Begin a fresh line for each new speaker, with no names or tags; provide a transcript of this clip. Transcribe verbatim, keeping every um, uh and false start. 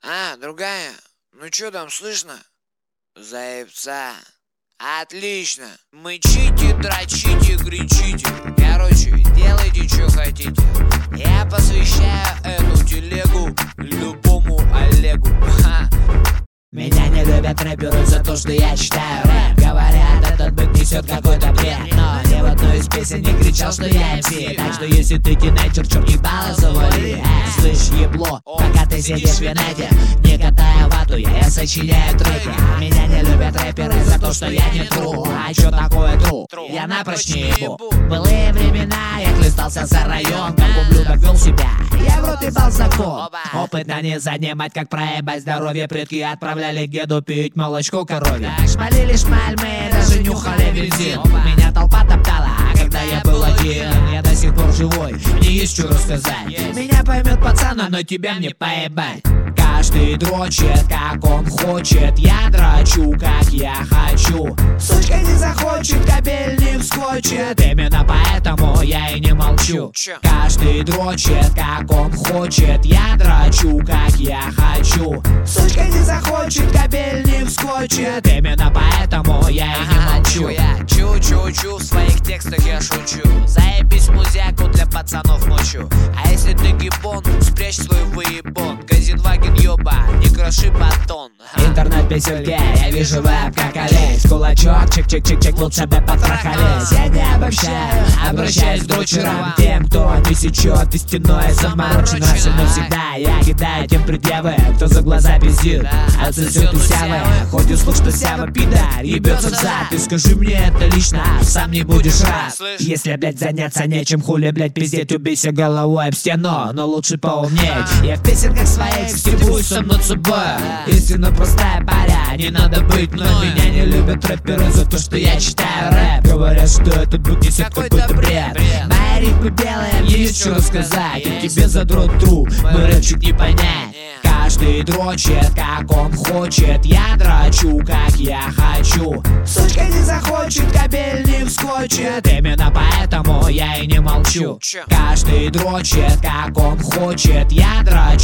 А, другая? Ну чё там, слышно? Заебца. Отлично. Мычите, дрочите, кричите. Короче, делайте, что хотите. Я посвящаю эту телегу любому Олегу. Ха.
Меня не любят рэперы за то, что я читаю рэп. Говорят, этот бык несет какой-то бред, но ни в одной из песен не кричал, что я эм си. Так что если ты тинейджер, черт ебало завали. Эй, слышь, ебло, пока ты сидишь в инете, не катая вату, я, я сочиняю треки. Меня не любят рэперы за то, что я не тру. А чё такое тру? Я напрочь не ебу. Былые времена, я хлестался за район, как ублюдок вел себя, я в рот ебал закон. Опыта не занимать, как проебать здоровье. Предки отправляли деду пить молочко коровье. Шмалили шмаль, мы даже нюхали бензин. Меня толпа топтала, а когда я был один, я до сих пор живой, мне есть что рассказать. Меня поймет пацан, но тебя мне поебать. Каждый дрочит, как он хочет, я дрочу, как я хочу. Сучка не захочет, кабельник скочит, именно поэтому я и не молчу. Каждый дрочит, как он хочет, я дрочу, как я хочу. Сучка не захочет, кабельник скочит, именно поэтому я и не молчу.
Я чу-чу-чу, в своих текстах я шучу. Заебись музяку, для пацанов мочу. А если ты гибон, спрячь свой выебон. Газенваген ёба, не кроши батон.
Интернет-песенки, я вижу веб как олень. Кулачок, чик-чик-чик-чик, лучше бы потрахались. Я не обобщаю, обращаюсь к дрочерам, тем, кто не сечет истинное заморочен. Раз и навсегда я кидаю тем предъявы, кто за глаза пиздит, отсосет у сявы. Хоть и слышь, что сява пидор ебется в зад, ты скажи мне это лично, сам не будешь рад. Если, блять, заняться нечем, хули, блять, пиздеть, убейся головой об стену, но лучше поумнеть. Я в песенках своих стебусь сам над собой. Истинно простая паря, не надо быть мной. Меня не любят рэперы за то, что я читаю рэп. Говорят, что этот бык несет какой-то бред. Мои ритмы белые, мне есть что рассказать. И тебе задрот тру, мой рэпчик не понять. Каждый дрочит, как он хочет, я дрочу, как я хочу. Сучка не захочет, кабельник скочит, именно поэтому я и не молчу. Каждый дрочит, как он хочет, я дрочу.